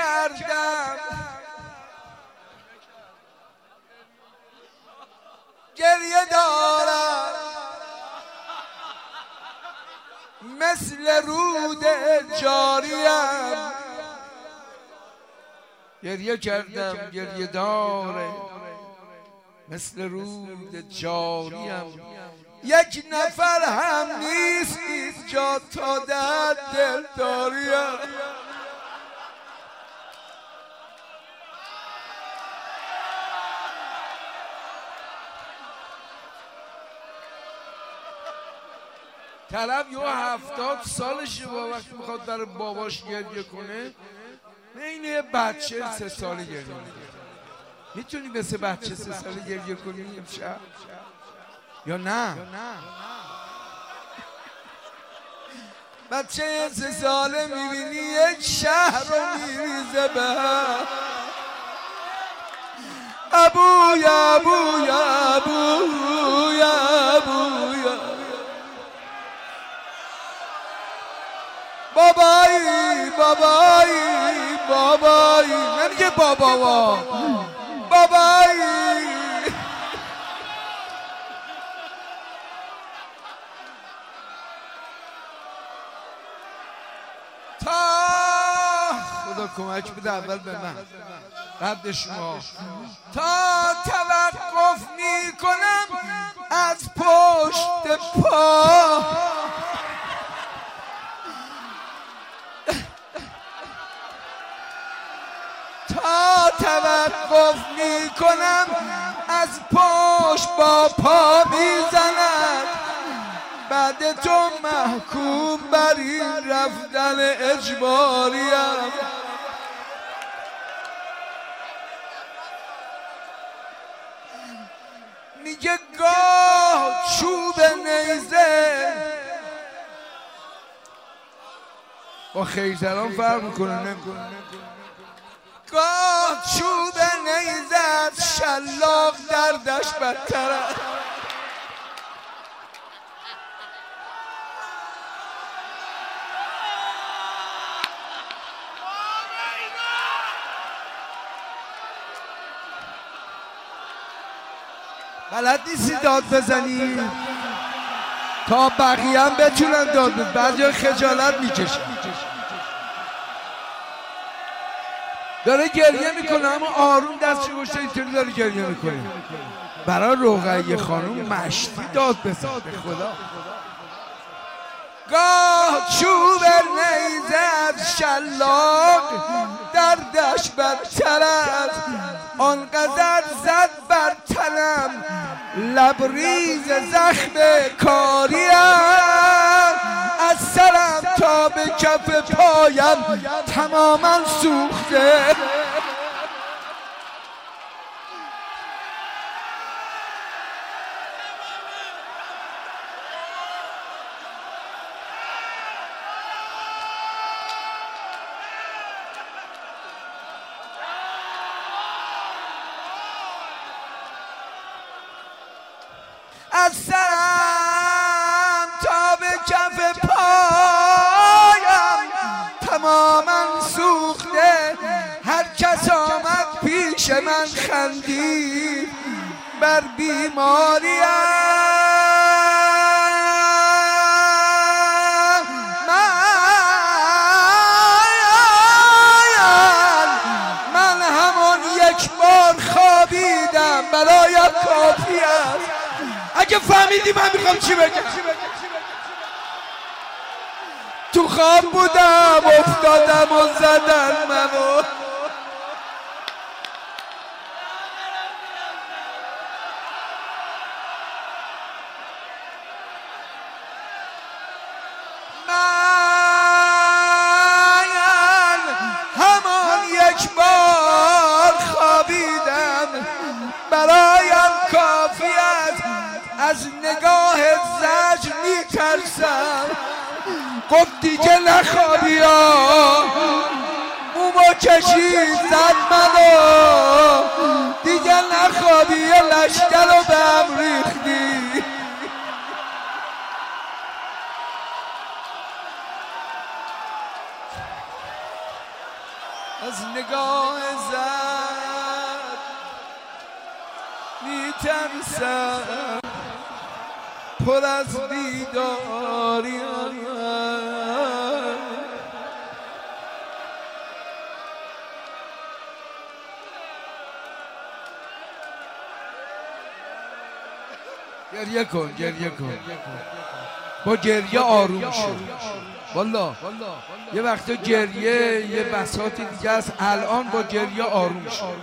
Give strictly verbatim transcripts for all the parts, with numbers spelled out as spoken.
کردم گریه دارم مثل رود جاریم گریه کردم گریه داره مثل رود جاریم یک نفر هم نیست اینجا تا در دل داریم طرف یه هفتاد سالشه با وقتی میخواد برای باباش گریه کنه این یه بچه سه ساله گریه میکنه. میتونی مثل بچه سه ساله گریه کنی امشب یا نه؟ بچه سه ساله میبینی یک شهر رو میریزه به هم ابویا ابویا ابویا ابویا بابایی بابایی بابایی نمیگه بابا بابایی تا خدا کمک بده اول به من بعد به شما تا توقف میکنم از پشت پا تا توقف میکنم از پشت با پا میزند بعد تو محکوم بر این رفتن اجباریم میگه گاه چوب نیزه با خیزران فرق میکنه نمیکنه گاه چوب نیزه از شلاق دردش بدتر است بلد نیستی داد بزنی تا بقیه هم بتونن داد بزنن بعضی خجالت میکشن داره گریه میکنه اما آروم دستش گوشته اینطوری داره گریه میکنه برای رقیه خانوم مشتی داد بزن به خدا گاه چوب نیزه از شلاق دردش بدتر است آنقدر زد بر تنم لبریز زخم کاریم از سرم تا به کف پایم تماما سوخته از سرم تا به کف پایم تماما سوخته هر کس آمد پیش من خندید بر بیماریم من همون یک بار خوابیدم برایم کافی است اگه فهمیدی من میخوام چی بگم تو خواب بودم افتادم و زدن منو من همان یک بار خوابیدم برایم کافی است از نگاه زجر میترسم گفت دیگه نخوابی ها مومو کشید زد منو دیگه نخوابی یه لشکر رو به هم ریختی از نگاه زد میترسم پر از بیداریم گریه کن گریه کن با گریه آروم شد والله یه وقت گریه یه بساط دیگه است الان با گریه آروم شد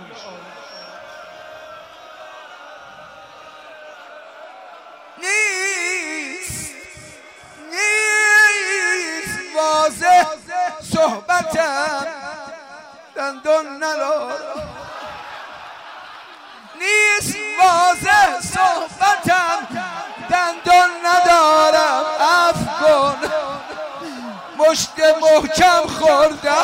نیست نیست واضح صحبتم دندان ندارم نیست واضح صحبتم دندان ندارم عفو کن مشت محکم خوردم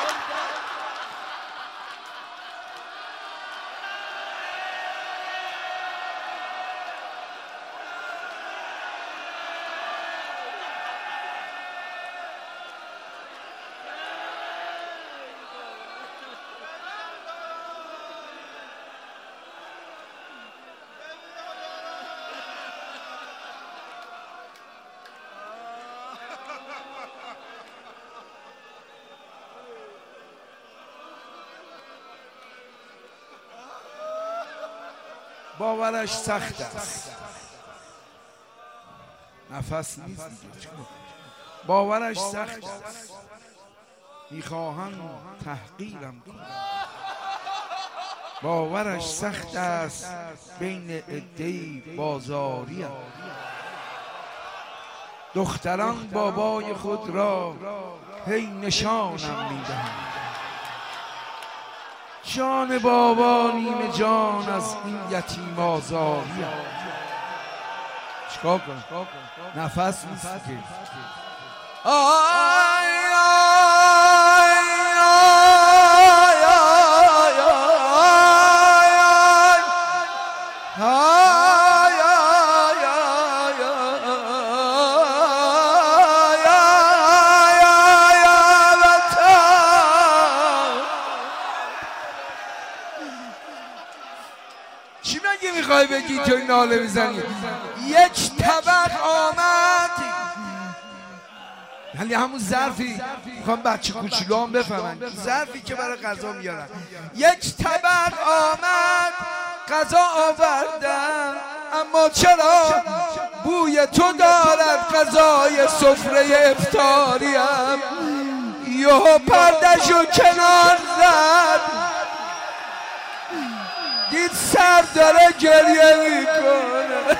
باورش سخت است نفس نیست باورش سخت است میخواهم تحقیرم کنم باورش سخت است بین عده‌ای بازاریم دختران بابای خود را هی نشانم میدهند جان بابا نیمه جان از این یتیم آزاری چیکار کنم نفس نیست که آی آی آی آی چی مگه میخوای بگی تو ناله میزنی یک طبق آمد یعنی همون ظرفی میخوام بچه کوچولو هم بفهمن ظرفی که برای غذا میارن یک طبق آمد غذا آوردم اما چرا بوی تو دارد غذای سفره افطاریم یهو پرده‌شو کنار زد دید سر داره گریه میکنه